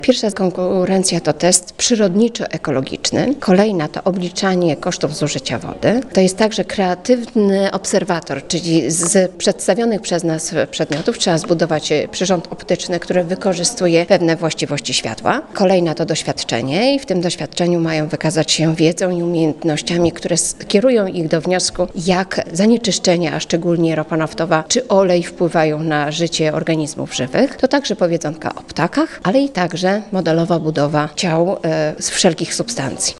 Pierwsza konkurencja to test przyrodniczo-ekologiczny. Kolejna to obliczanie kosztów zużycia wody. To jest także kreatywny obserwator, czyli z przedstawionych przez nas przedmiotów trzeba zbudować przyrząd optyczny, który wykorzystuje pewne właściwości światła. Kolejna to doświadczenie i w tym doświadczeniu mają wykazać się wiedzą i umiejętnościami, które kierują ich do wniosku, jak zanieczyszczenia, a szczególnie ropa naftowa czy olej wpływają na życie organizmów żywych. To także powiedzonka o ptakach, ale i także modelowa budowa ciał z wszelkich substancji.